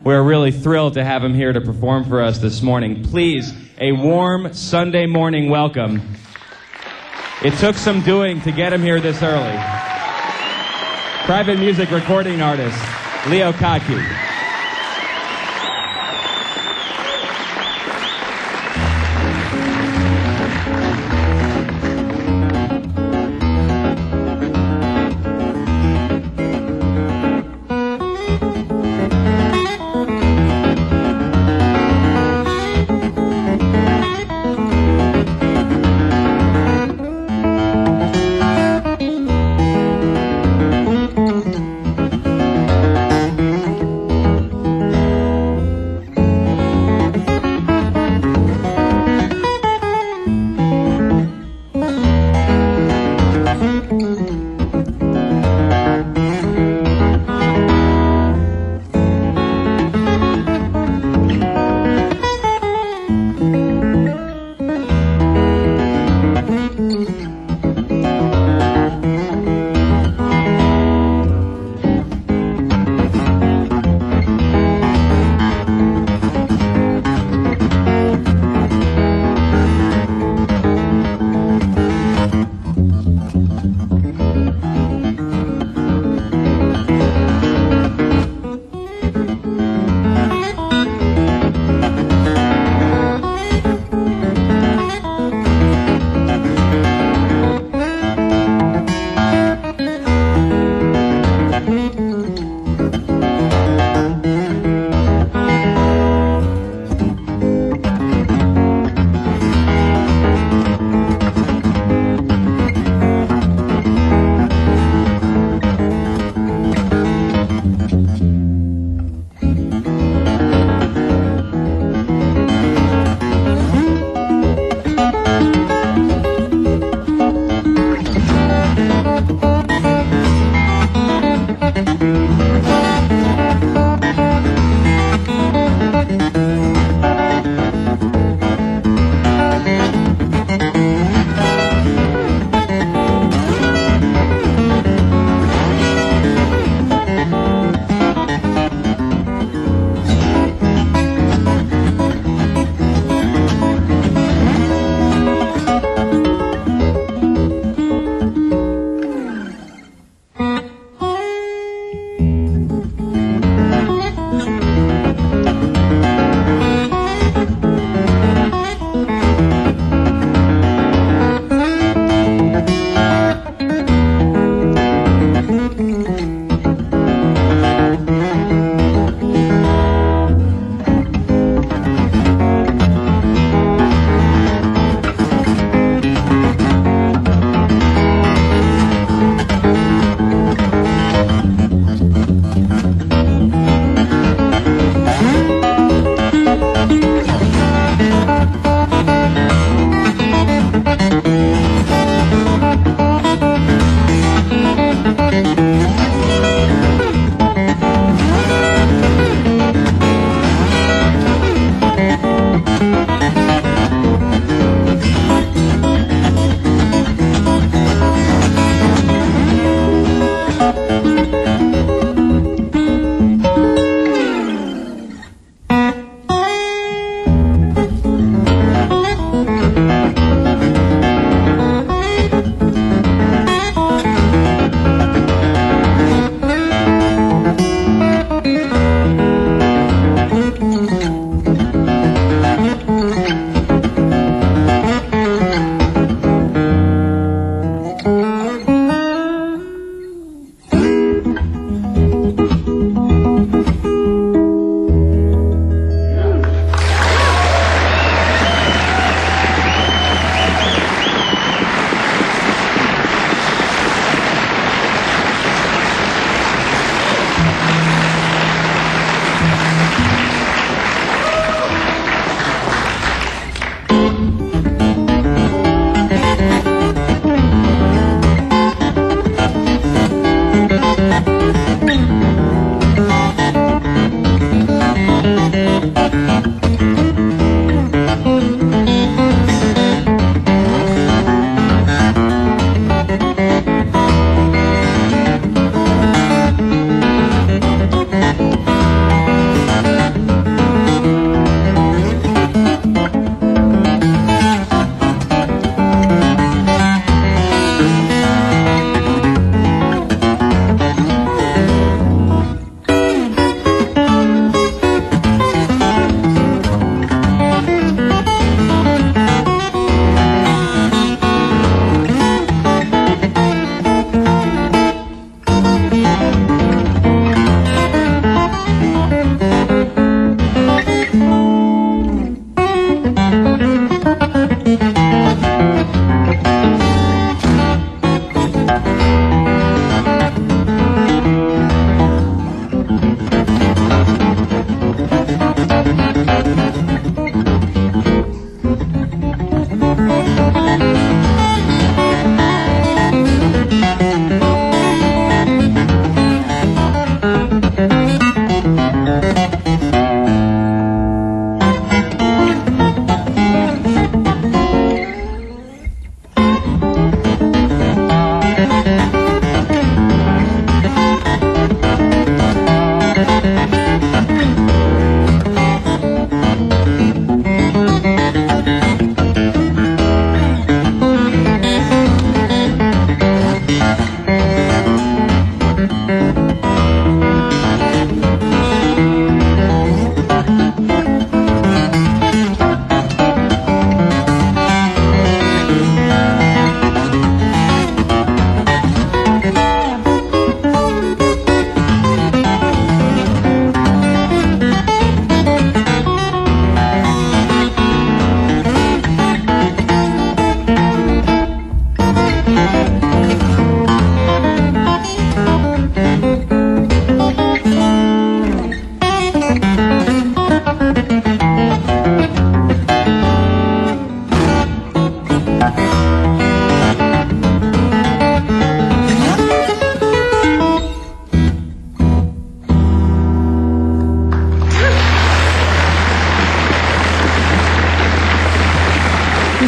We're really thrilled to have him here to perform for us this morning. Please, a warm Sunday morning welcome. It took some doing to get him here this early. Private music recording artist, Leo Kottke.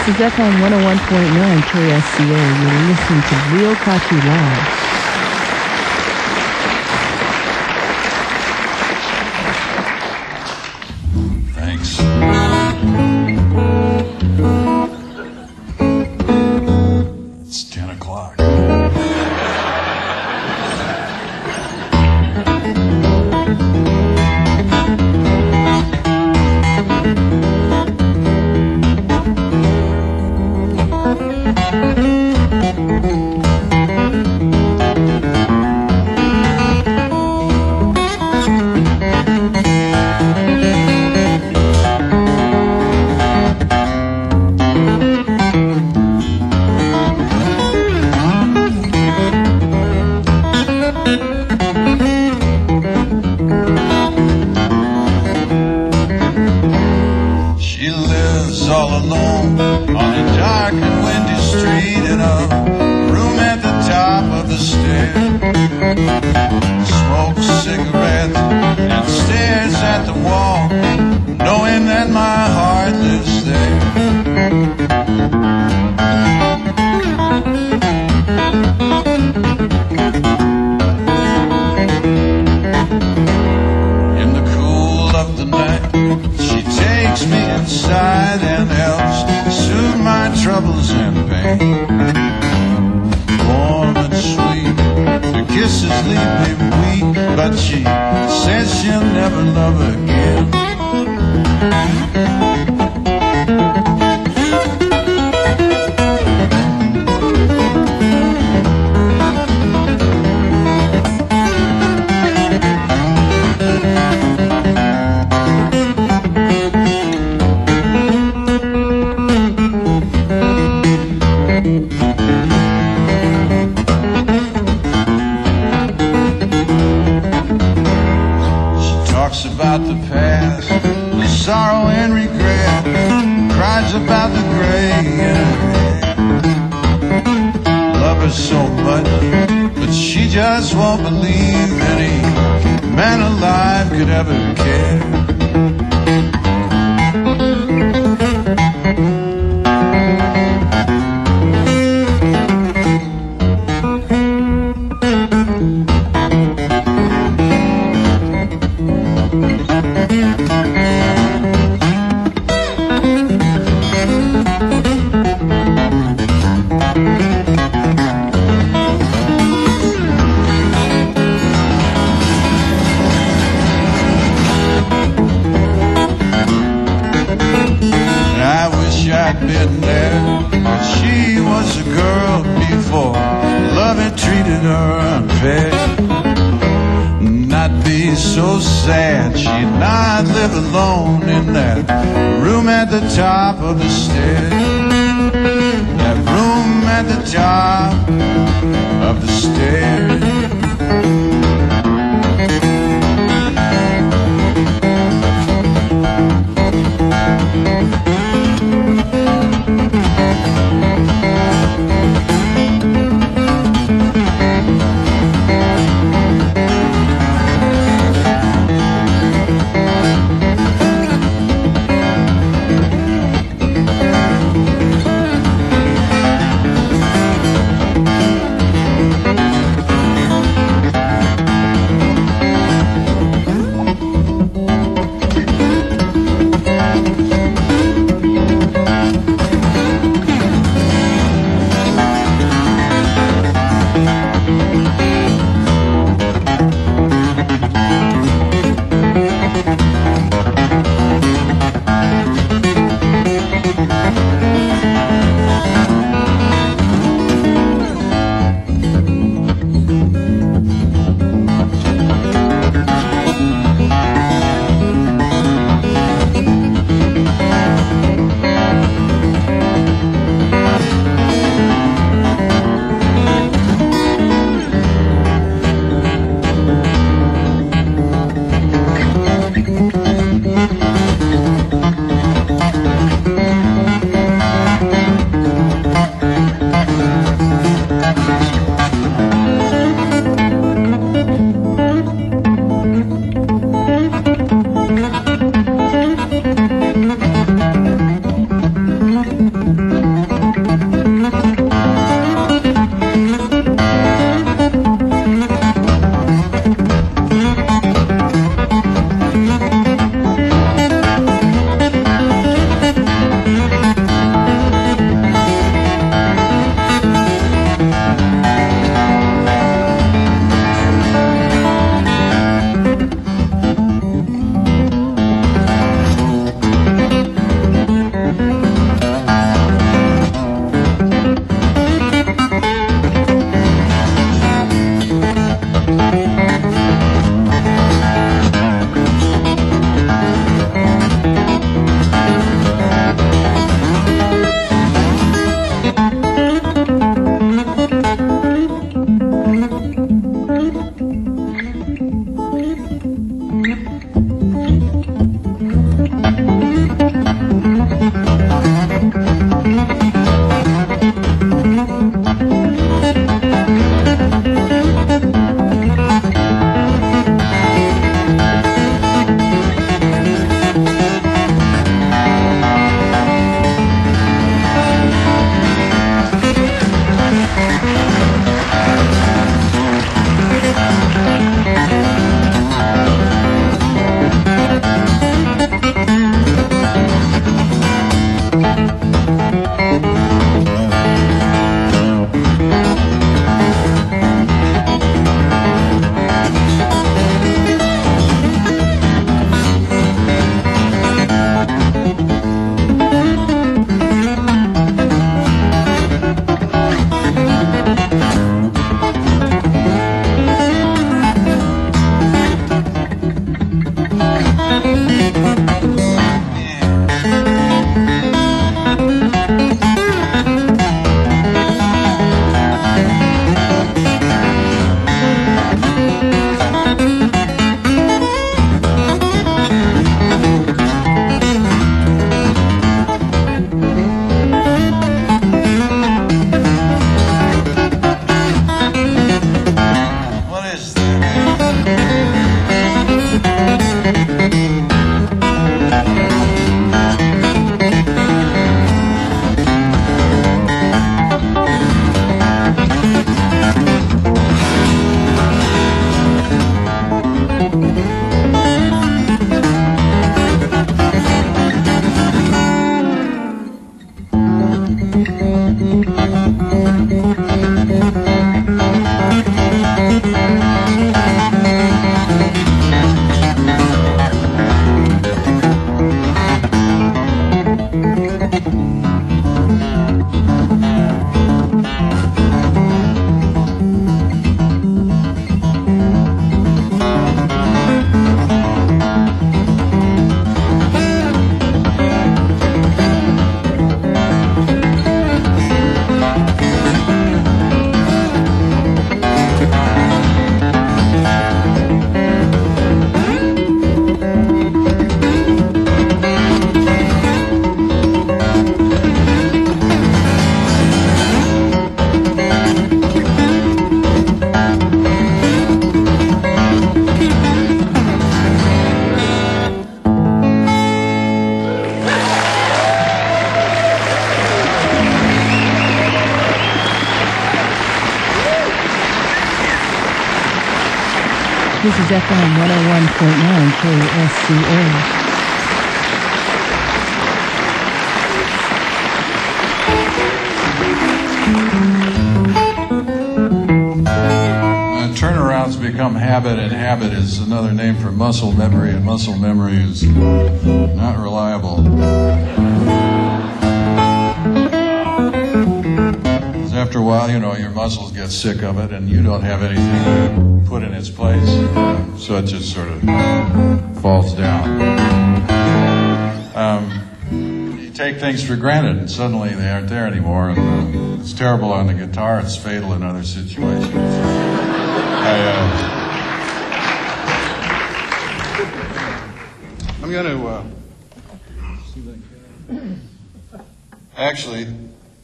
This is FM 101.9 KSCA. You're listening to Real Kachi Live. Thanks. It's 10 o'clock. All alone on a dark and windy street in a room at the top of the stairs. Smokes cigarettes and stares at the wall, knowing that my heart lives there. In the cool of the night, she takes me inside and helps soothe my troubles and pain. Warm and sweet, her kisses leave me weak, but she says she'll never love again. About the past, the sorrow and regret, cries about the gray in her head. Love her so much, but she just won't believe any man alive could ever care. I'd been there, but she was a girl before love had treated her unfair. Not be so sad, she'd not live alone in that room at the top of the stairs. That room at the top of the stairs. This is FM 101.9 KSCA. Turnarounds become habit, and habit is another name for muscle memory, and muscle memory is not reliable. Because after a while, you know, your muscles get sick of it, and you don't have anything to put in its place, so it just sort of falls down. You take things for granted, and suddenly they aren't there anymore, and it's terrible on the guitar, it's fatal in other situations. I'm going to actually,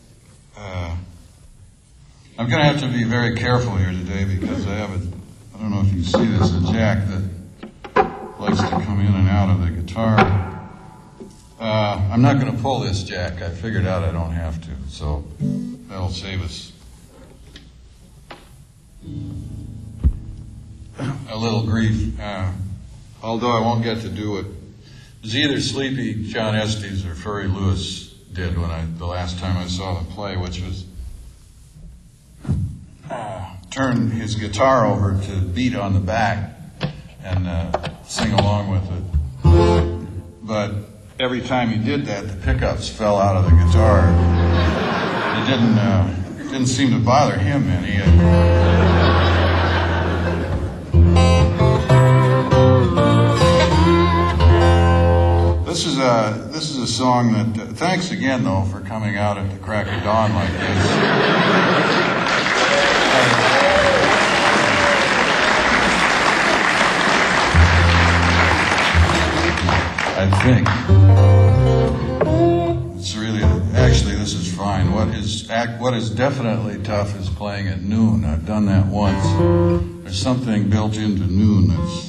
I'm going to have to be very careful here today because I don't know if you see this, a jack that likes to come in and out of the guitar. I'm not going to pull this jack. I figured out I don't have to, so that'll save us a little grief, although I won't get to do it. It was either Sleepy John Estes or Furry Lewis did the last time I saw them play, which was turn his guitar over to beat on the back and sing along with it. But every time he did that, the pickups fell out of the guitar. It didn't seem to bother him any. This is a song that, thanks again though for coming out at the crack of dawn like this. I think it's really, actually this is fine. What is definitely tough is playing at noon. I've done that once. There's something built into noon that's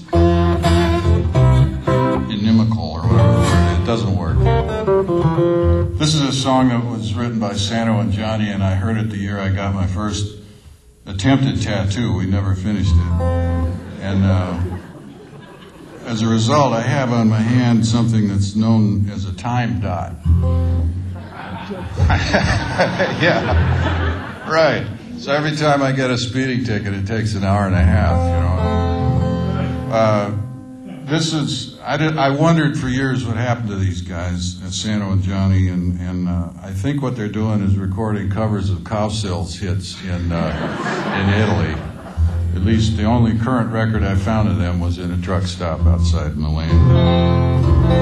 inimical or whatever. It doesn't work. This is a song that was written by Sano and Johnny, and I heard it the year I got my first attempted tattoo. We never finished it. And as a result, I have on my hand something that's known as a time dot. Yeah, right. So every time I get a speeding ticket, it takes an hour and a half, you know. I wondered for years what happened to these guys, Sano and Johnny, and I think what they're doing is recording covers of Cowsills hits in Italy. At least the only current record I found of them was in a truck stop outside Milan.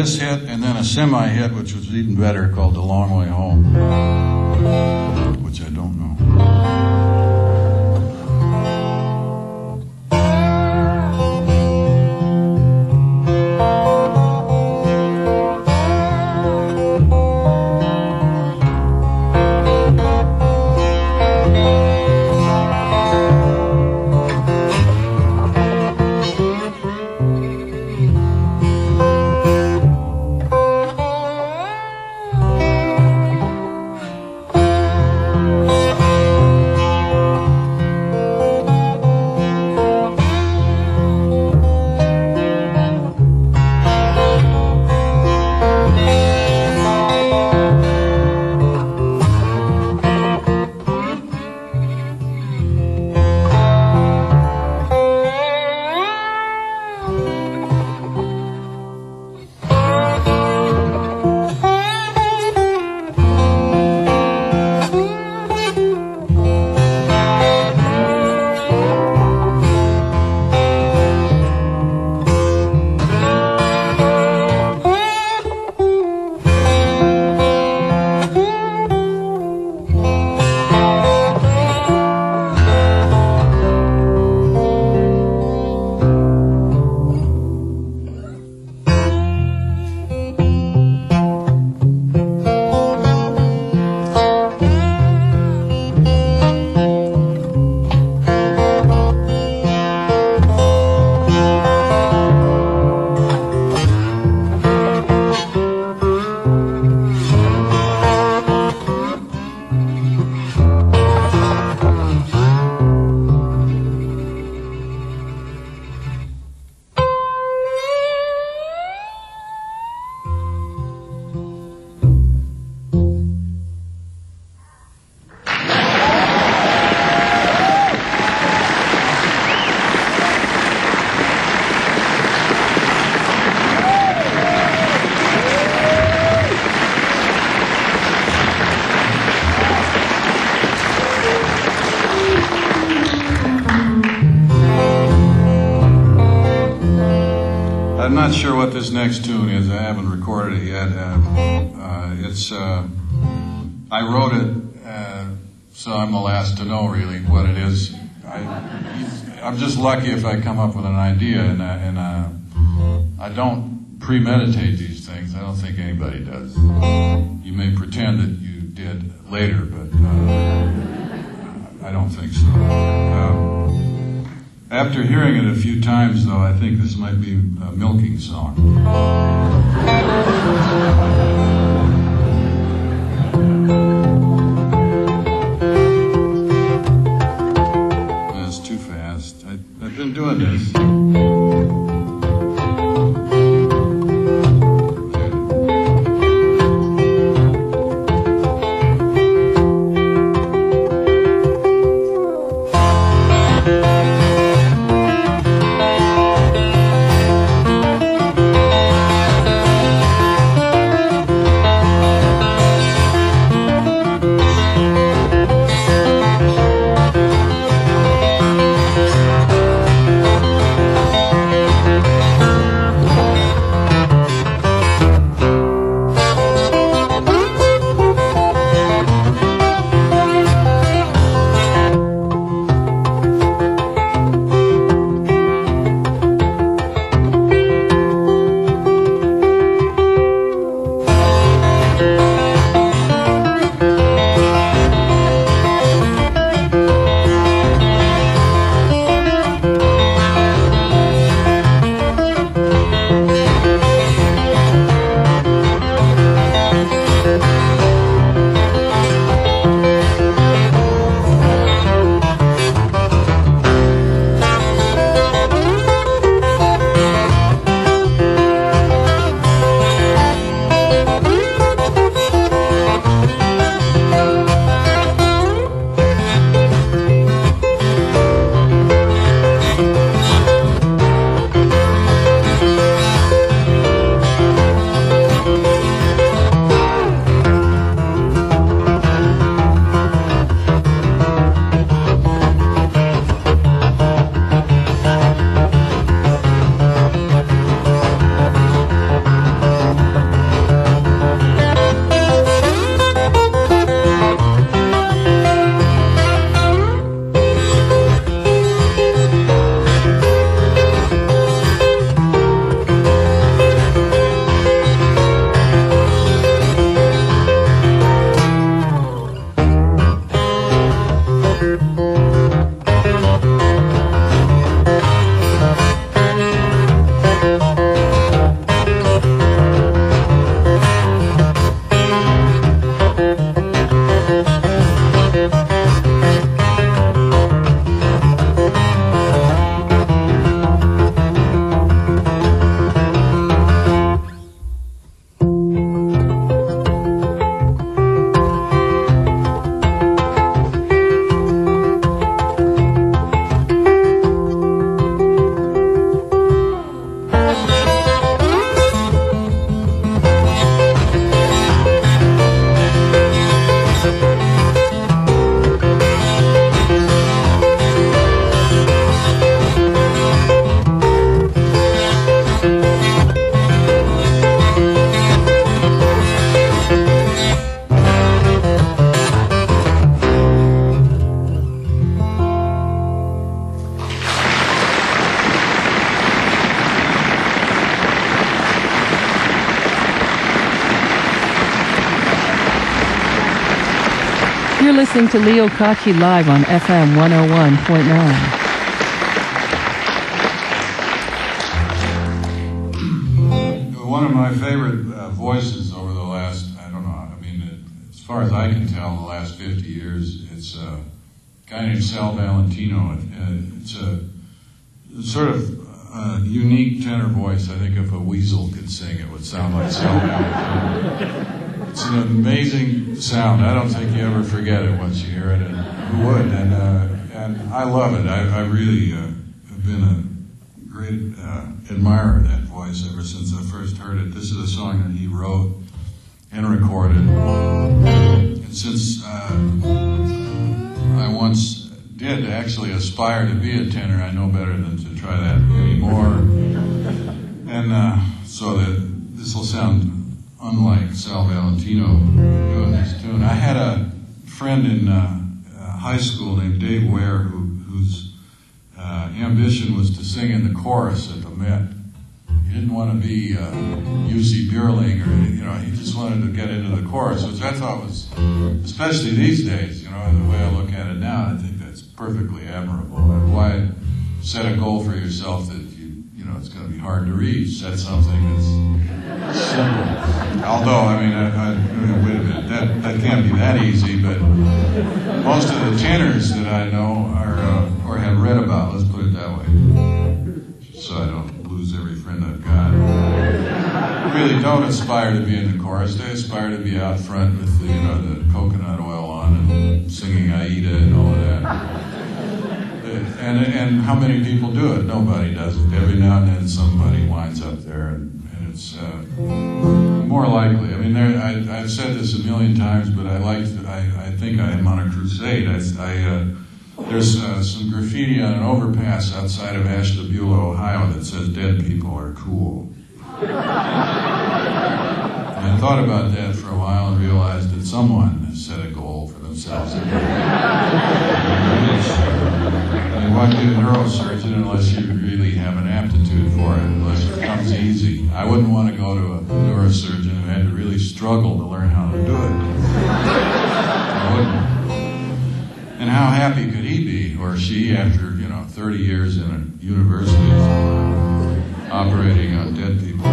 this hit and then a semi-hit, which was even better, called The Long Way Home, which I don't know. I'm not sure what this next tune is. I haven't recorded it yet. I wrote it, so I'm the last to know really what it is. I'm just lucky if I come up with an idea, and I don't premeditate these things. I don't think anybody does. You may pretend that you did later, but I don't think so. After hearing it a few times, though, I think this might be a milking song. That's too fast. I've been doing this. You're listening to Leo Kachi live on FM 101.9. One of my favorite voices over the last, I don't know, I mean, as far as I can tell, the last 50 years, it's a guy named Sal Valentino. It's a sort of unique tenor voice. I think if a weasel could sing, it would sound like Sal Valentino. It's an amazing sound. I don't think you ever forget it once you hear it, and who would? And I love it. I really have been a great admirer of that voice ever since I first heard it. This is a song that he wrote and recorded. And since I once did actually aspire to be a tenor, I know better than to try that anymore. And so that this will sound unlike Sal Valentino doing this tune. I had a friend in high school named Dave Ware whose ambition was to sing in the chorus at the Met. He didn't want to be Jussi Björling, or he just wanted to get into the chorus, which I thought was, especially these days, the way I look at it now, I think that's perfectly admirable. And why set a goal for yourself that it's going to be hard to reach? Set something that's simple. Although, I mean, wait a minute, that can't be that easy. But most of the tenors that I know are or have read about, let's put it that way, so I don't lose every friend I've got, really don't aspire to be in the chorus. They aspire to be out front with the coconut oil on and singing Aida and all of that. And how many people do it? Nobody does it. Every now and then somebody winds up there, and it's more likely. I mean, I've said this a million times, but I think I am on a crusade. There's some graffiti on an overpass outside of Ashtabula, Ohio, that says "Dead people are cool." And I thought about that for a while and realized that someone has set a goal for themselves. And why be a neurosurgeon unless you really have an aptitude for it, unless it comes easy? I wouldn't want to go to a neurosurgeon who had to really struggle to learn how to do it. I wouldn't. And how happy could he be, or she, after 30 years in a university operating on dead people?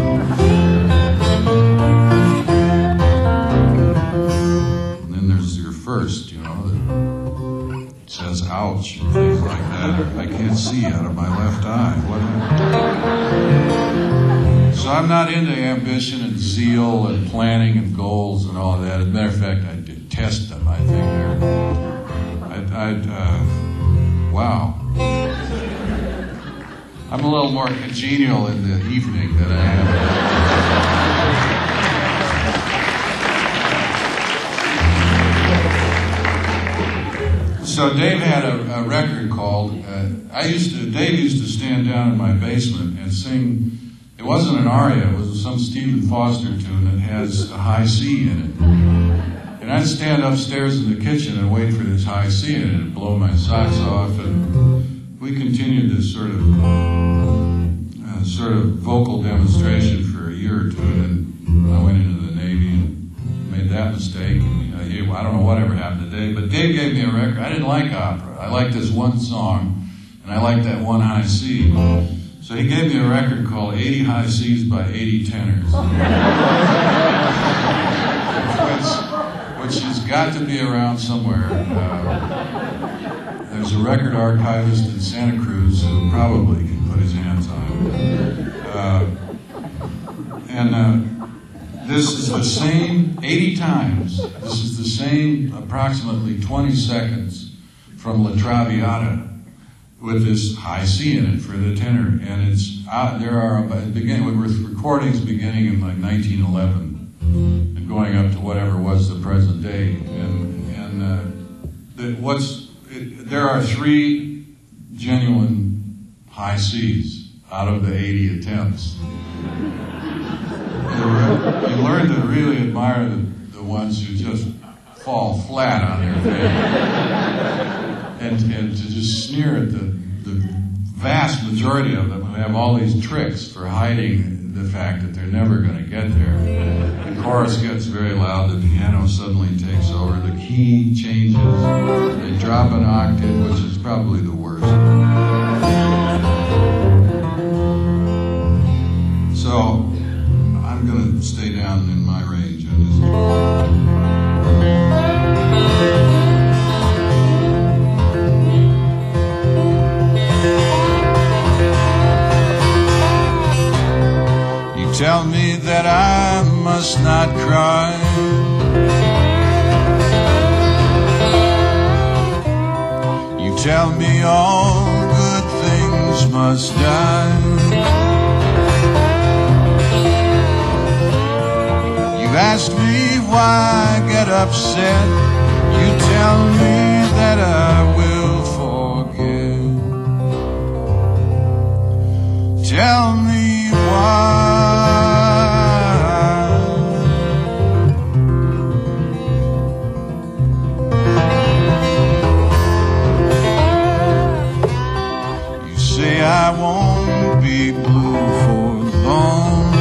And then there's your first, that says "ouch" and things like that. I can't see out of my left eye. What happened? So I'm not into ambition and zeal and planning and goals and all of that. As a matter of fact, I detest them. I think they're wow. I'm a little more congenial in the evening than I am. So Dave had a record called, Dave used to stand down in my basement and sing. It wasn't an aria, it was some Stephen Foster tune that has a high C in it. And I'd stand upstairs in the kitchen and wait for this high C in it and blow my socks off. And we continued this sort of vocal demonstration for a year or two. And then I went into the Navy and made that mistake. And, I don't know whatever happened to Dave, but Dave gave me a record. I didn't like opera. I liked this one song, and I liked that one high C. So he gave me a record called 80 High C's by 80 Tenors. Which has got to be around somewhere. There's a record archivist in Santa Cruz who probably can put his hands on it. This is the same 80 times. This is the same approximately 20 seconds from La Traviata with this high C in it for the tenor. And it's there are recordings beginning in like 1911 and going up to whatever was the present day. There are 3 genuine high C's out of the 80 attempts. You learn to really admire the ones who just fall flat on their face, and to just sneer at the vast majority of them who have all these tricks for hiding the fact that they're never going to get there. The chorus gets very loud, the piano suddenly takes over, the key changes, they drop an octave, which is probably the worst. So I'm going to stay down in my range on this. Tell me that I must not cry. You tell me all good things must die. You ask me why I get upset. You tell me that I will forget. Tell me why. I won't be blue for long.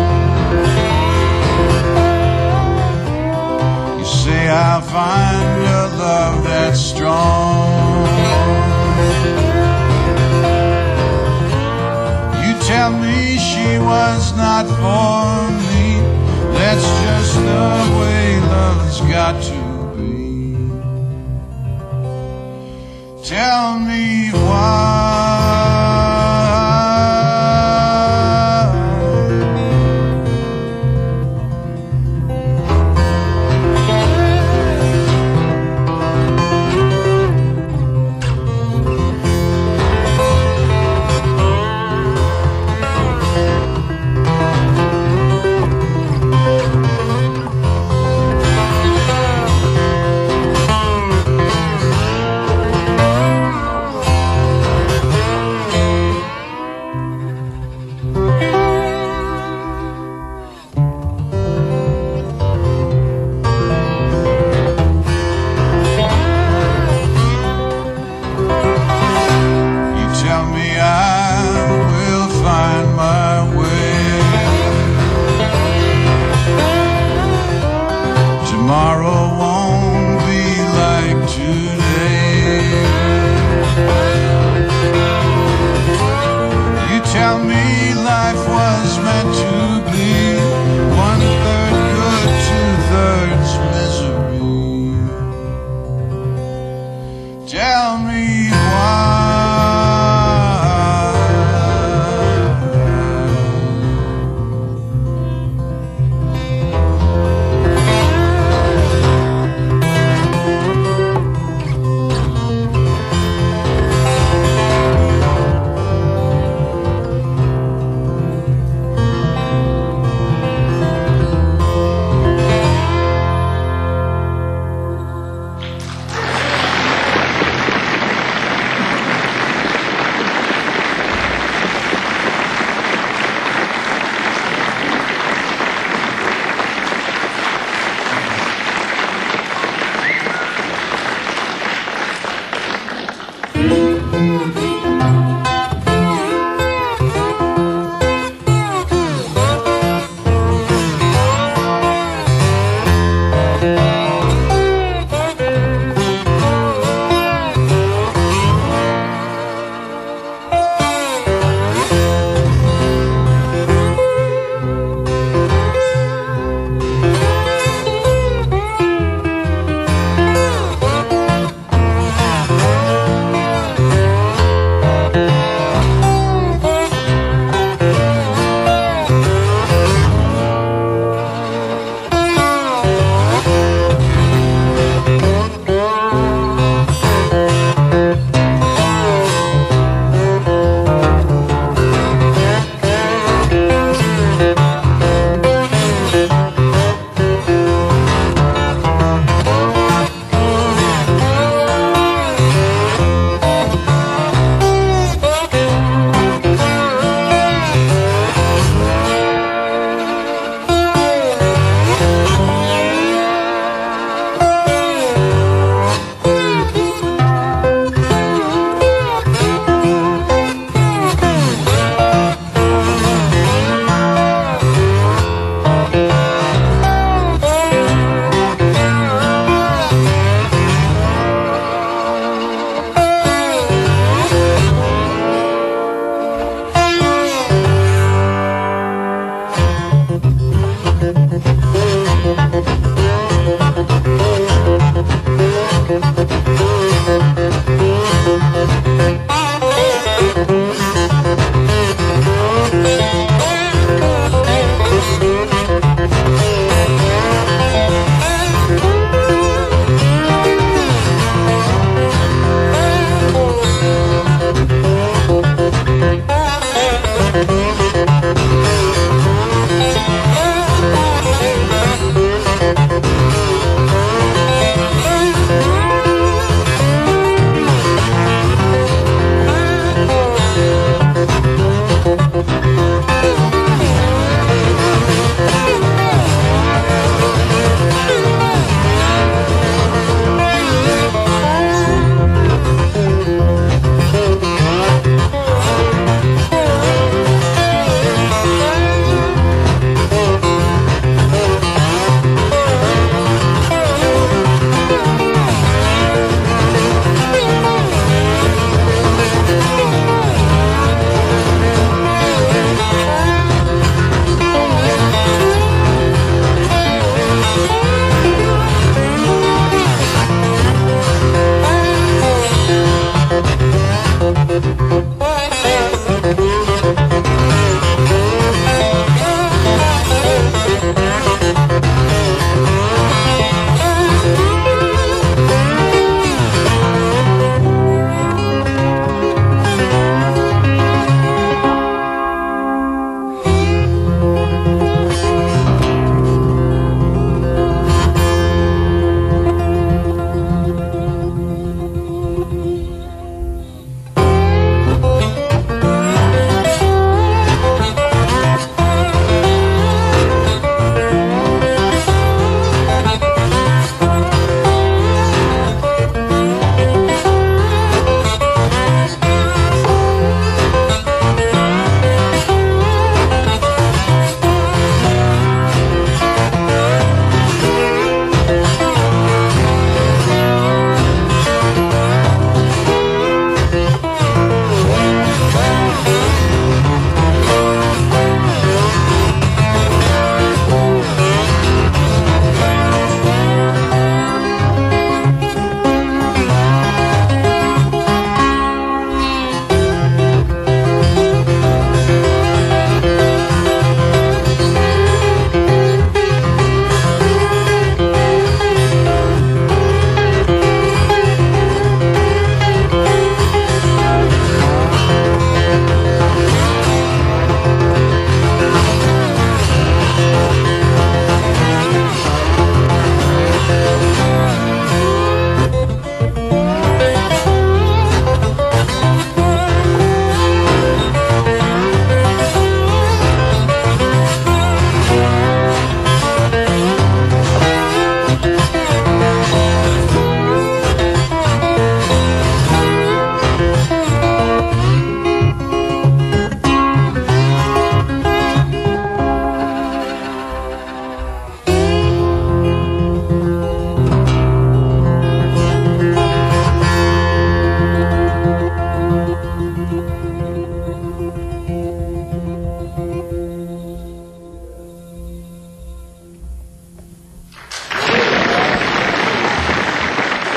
You say I'll find a love that's strong. You tell me she was not for me. That's just the way love's got to be. Tell me why.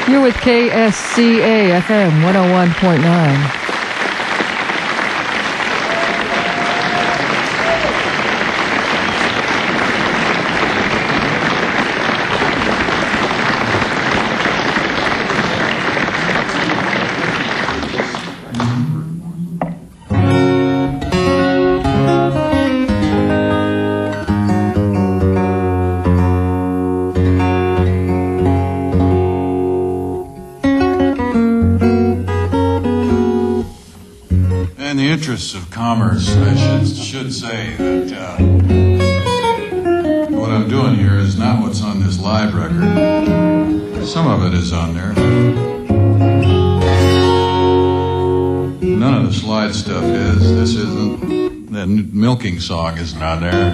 You're with KSCA FM 101.9. Of commerce, I should say that what I'm doing here is not what's on this live record. Some of it is on there. None of the slide stuff is. This isn't. That milking song isn't on there.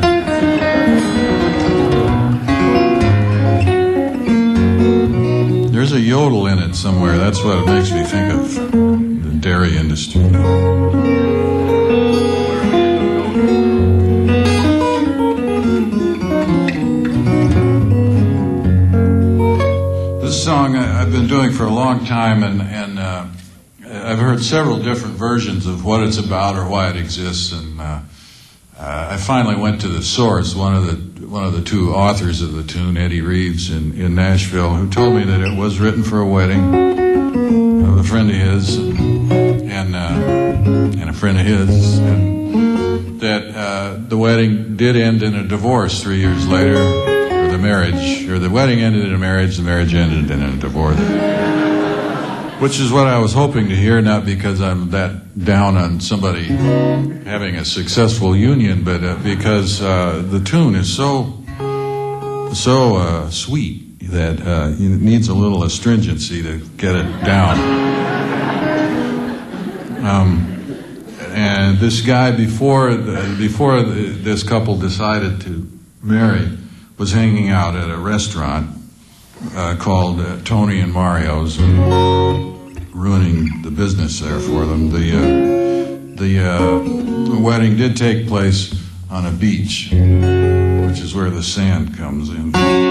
There's a yodel in it somewhere. That's what it makes me think of the dairy industry. Song I've been doing for a long time, and I've heard several different versions of what it's about or why it exists, and I finally went to the source, one of the two authors of the tune, Eddie Reeves in Nashville, who told me that it was written for a wedding of a friend of his and a friend of his, and that the wedding did end in a divorce 3 years later. The wedding ended in a marriage, the marriage ended in a divorce. Which is what I was hoping to hear, not because I'm that down on somebody having a successful union, but because the tune is so sweet that it needs a little astringency to get it down. And this guy, before this couple decided to marry, was hanging out at a restaurant called Tony and Mario's, ruining the business there for them. The wedding did take place on a beach, which is where the sand comes in.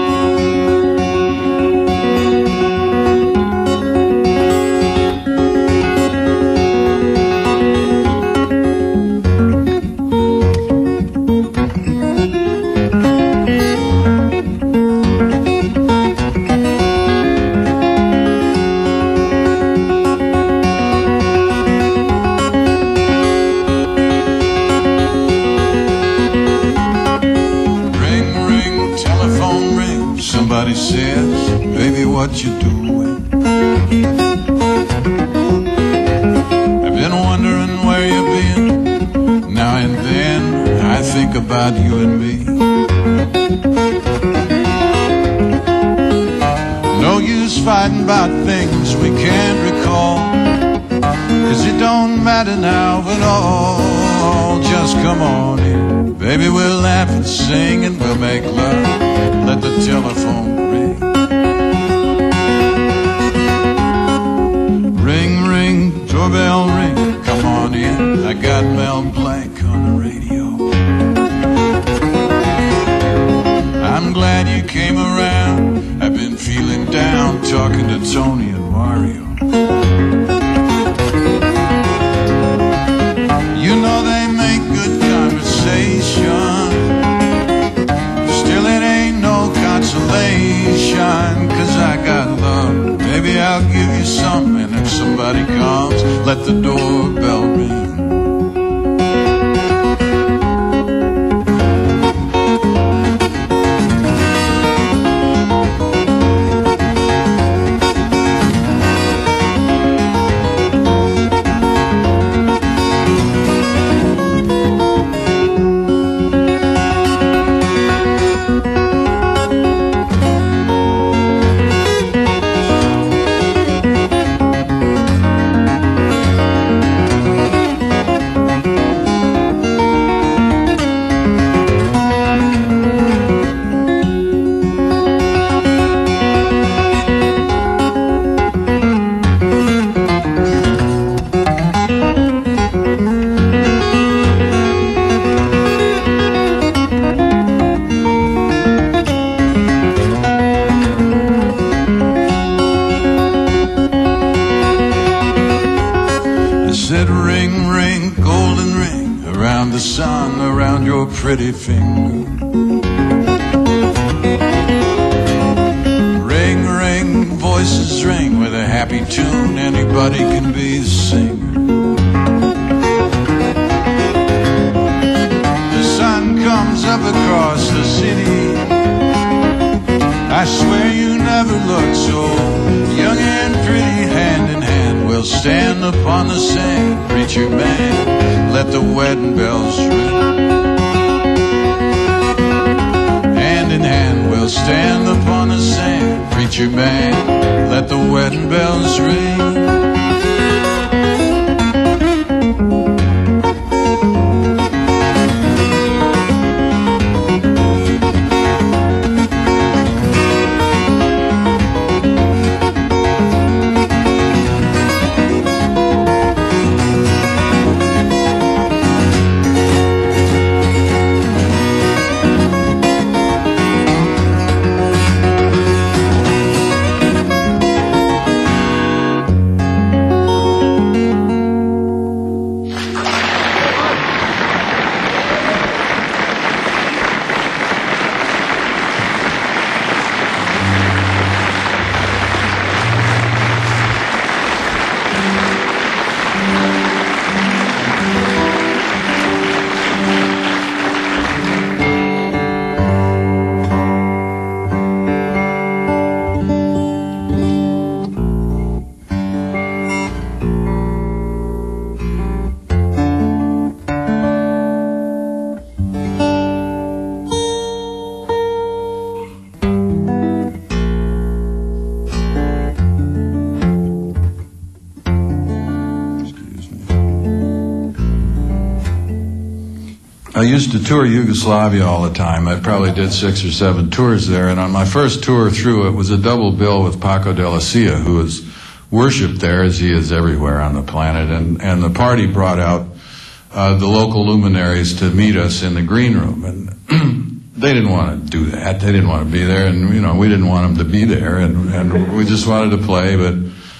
What you doing? I've been wondering where you've been. Now and then I think about you and me. No use fighting about things we can't recall, 'cause it don't matter now at all. Just come on in, baby, we'll laugh and sing and we'll make love. Let the telephone ring. Ring, ring, doorbell ring, come on in. I got Mel Blanc on the radio. I'm glad you came around. I've been feeling down talking to Tony and Mario. You know they make good conversation. Still it ain't no consolation, 'cause I got love. Maybe I'll give you some, and if somebody comes, let the doorbell ring. said, ring, ring, golden ring, around the sun, around your pretty finger. Ring, ring, voices ring with a happy tune, anybody can be a singer. The sun comes up across the city, I swear you never looked so young and pretty. Hand in hand we'll stand upon the sand, preacher man, let the wedding bells ring. Hand in hand we'll stand upon the sand, preacher man, let the wedding bells ring. I used to tour Yugoslavia all the time. I probably did 6 or 7 tours there, and on my first tour through, it was a double bill with Paco de la Cia, who is worshipped there as he is everywhere on the planet, and the party brought out the local luminaries to meet us in the green room, and they didn't want to do that. They didn't want to be there, and we didn't want them to be there, and we just wanted to play, but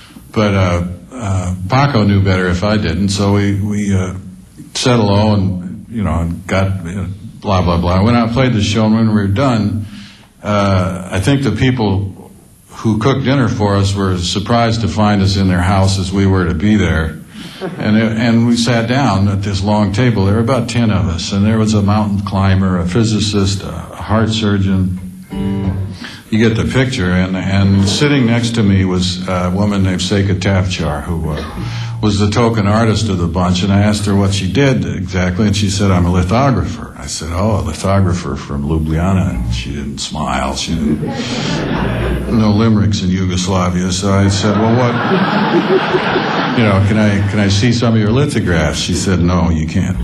Paco knew better if I didn't, so we said hello and got blah, blah, blah. When I played the show and when we were done, I think the people who cooked dinner for us were surprised to find us in their house as we were to be there. And we sat down at this long table. There were about 10 of us, and there was a mountain climber, a physicist, a heart surgeon. You get the picture, and sitting next to me was a woman named Seka Tafchar, who was the token artist of the bunch, and I asked her what she did exactly, and she said, I'm a lithographer. I said, oh, a lithographer from Ljubljana, and she didn't smile. She didn't, no limericks in Yugoslavia, so I said, well, what, can I see some of your lithographs? She said, no, you can't.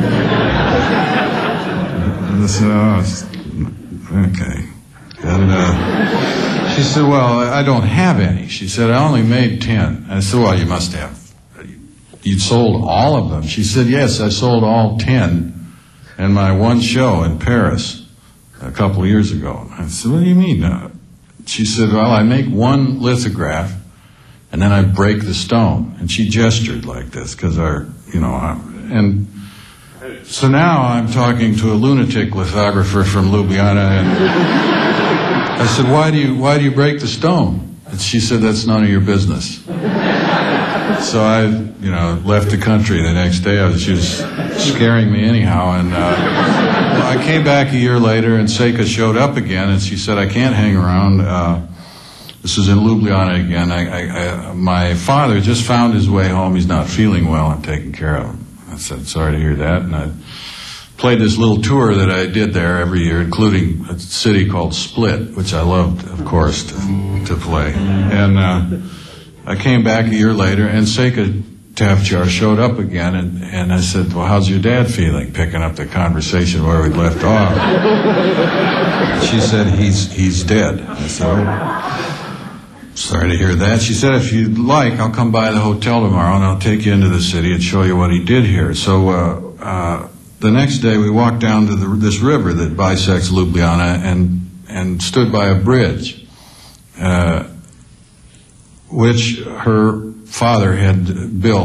And I said, oh, okay. And she said, well, I don't have any. She said, I only made 10. I said, well, you must have. You sold all of them? She said, yes, I sold all 10 in my one show in Paris a couple of years ago. I said, what do you mean? She said, well, I make one lithograph and then I break the stone. And she gestured like this because and so now I'm talking to a lunatic lithographer from Ljubljana, and I said, why do you break the stone? And she said, that's none of your business. So I, left the country the next day. She was scaring me anyhow, and I came back a year later, and Seka showed up again, and she said, I can't hang around. This is in Ljubljana again. My father just found his way home. He's not feeling well. I'm taking care of him. I said, sorry to hear that, and I played this little tour that I did there every year, including a city called Split, which I loved, of course, to play. And I came back a year later, and Seka Tafchar showed up again, and I said, well, how's your dad feeling? Picking up the conversation where we'd left off. She said, he's dead. I said, oh, sorry to hear that. She said, if you'd like, I'll come by the hotel tomorrow, and I'll take you into the city and show you what he did here. So the next day, we walked down to this river that bisects Ljubljana and stood by a bridge, which her father had built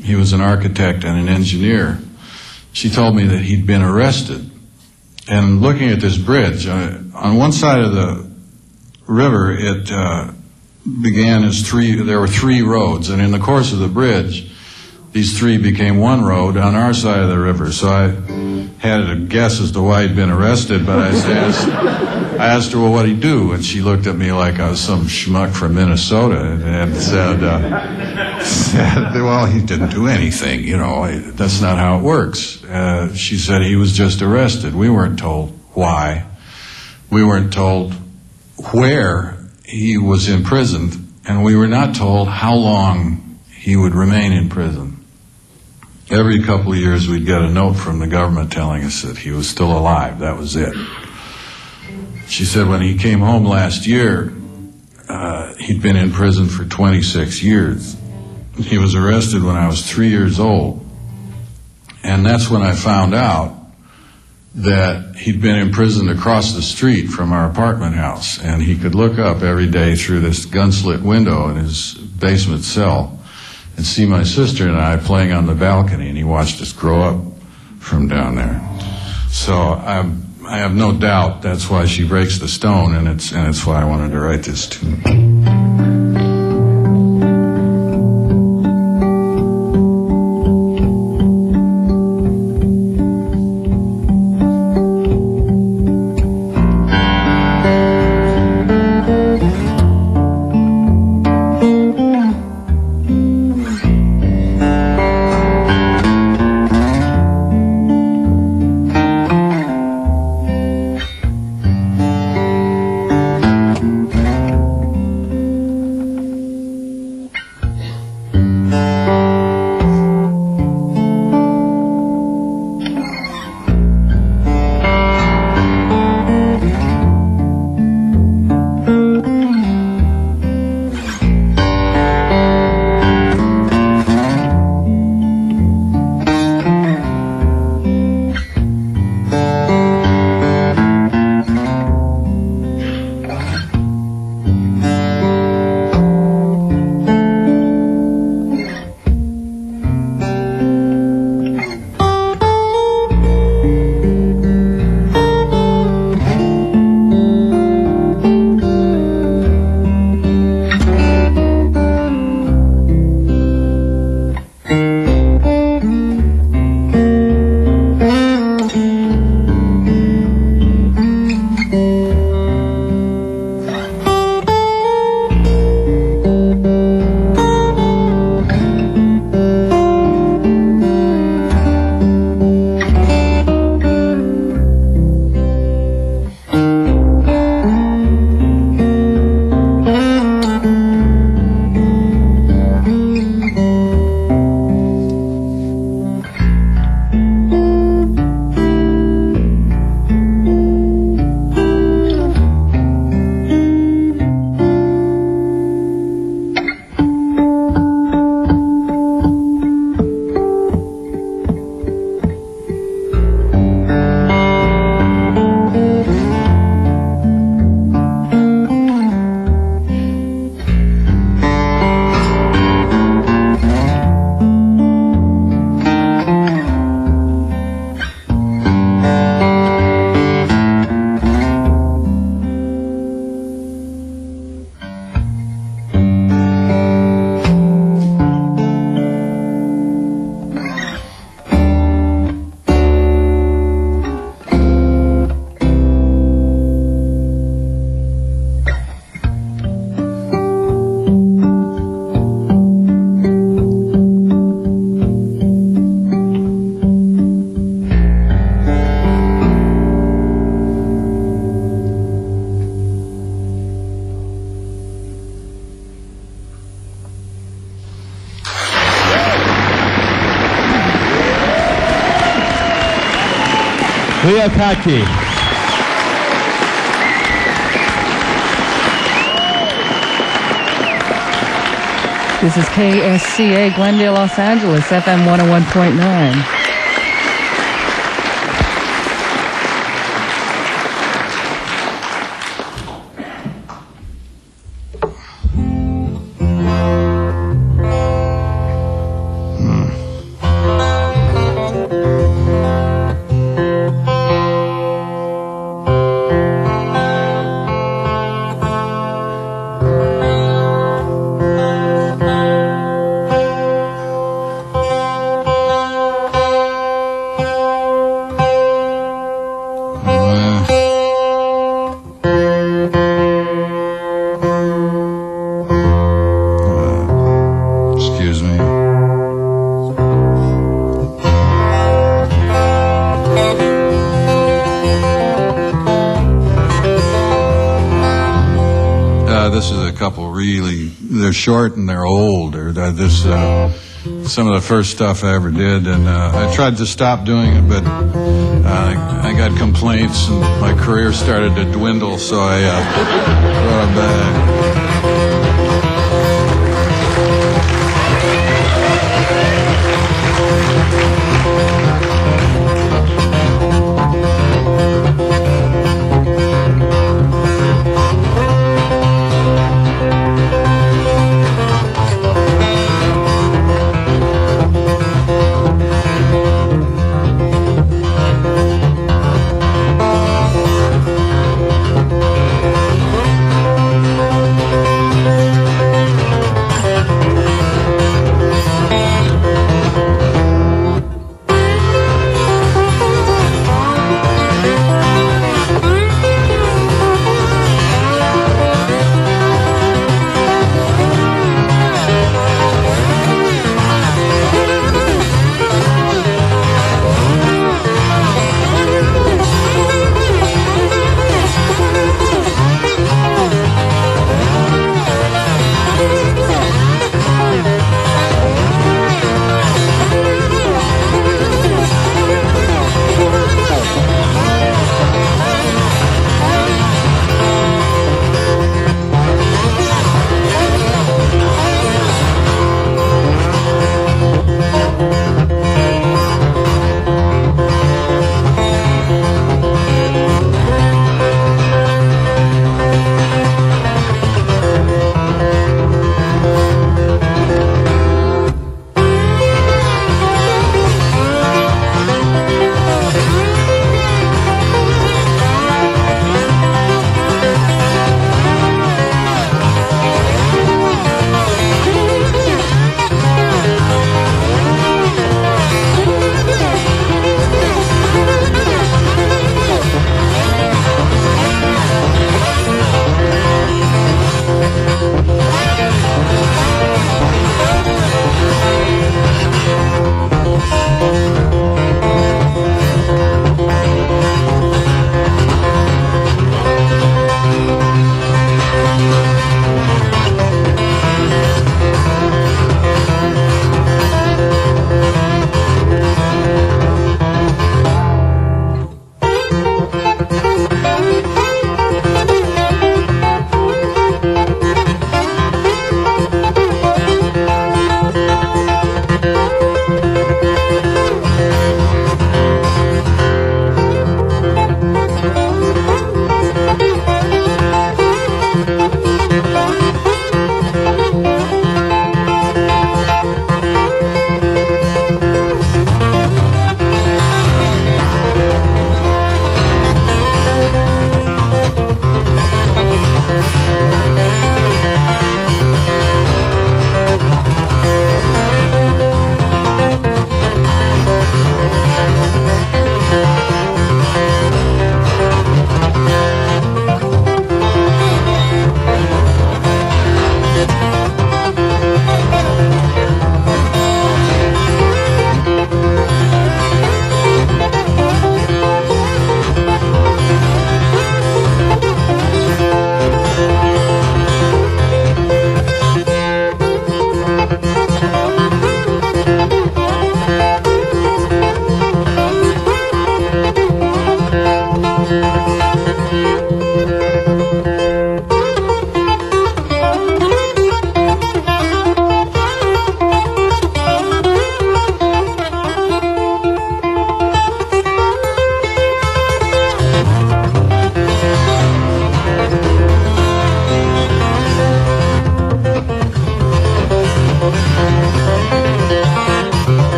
He was an architect and an engineer. She told me that he'd been arrested. And looking at this bridge, on one side of the river, it began as there were three roads, and in the course of the bridge, these three became one road on our side of the river. So I had a guess as to why he'd been arrested, but I asked her, well, what'd he do? And she looked at me like I was some schmuck from Minnesota and said, well, he didn't do anything, that's not how it works. She said he was just arrested. We weren't told why. We weren't told where he was imprisoned, and we were not told how long he would remain in prison. Every couple of years we'd get a note from the government telling us that he was still alive. That was it. She said when he came home last year, he'd been in prison for 26 years. He was arrested when I was 3 years old. And that's when I found out that he'd been imprisoned across the street from our apartment house, and he could look up every day through this gun-slit window in his basement cell and see my sister and I playing on the balcony, and he watched us grow up from down there. So I have no doubt that's why she breaks the stone, and it's why I wanted to write this tune. Leo Kottke. This is KSCA, Glendale, Los Angeles, FM 101.9. they're short and they're old. Or some of the first stuff I ever did, and I tried to stop doing it, but I got complaints and my career started to dwindle, so I brought it back.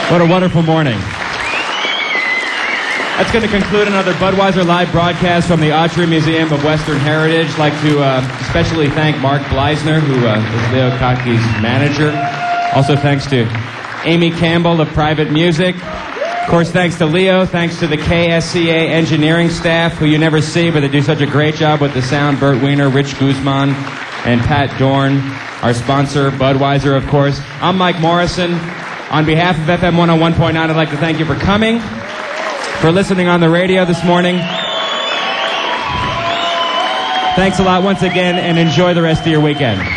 What a wonderful morning. That's going to conclude another Budweiser Live broadcast from the Autry Museum of Western Heritage. I'd like to especially thank Mark Bleisner, who is Leo Kotke's manager. Also thanks to Amy Campbell of Private Music. Of course, thanks to Leo. Thanks to the KSCA engineering staff, who you never see, but they do such a great job with the sound. Bert Wiener, Rich Guzman, and Pat Dorn. Our sponsor, Budweiser, of course. I'm Mike Morrison. On behalf of FM 101.9, I'd like to thank you for coming, for listening on the radio this morning. Thanks a lot once again, and enjoy the rest of your weekend.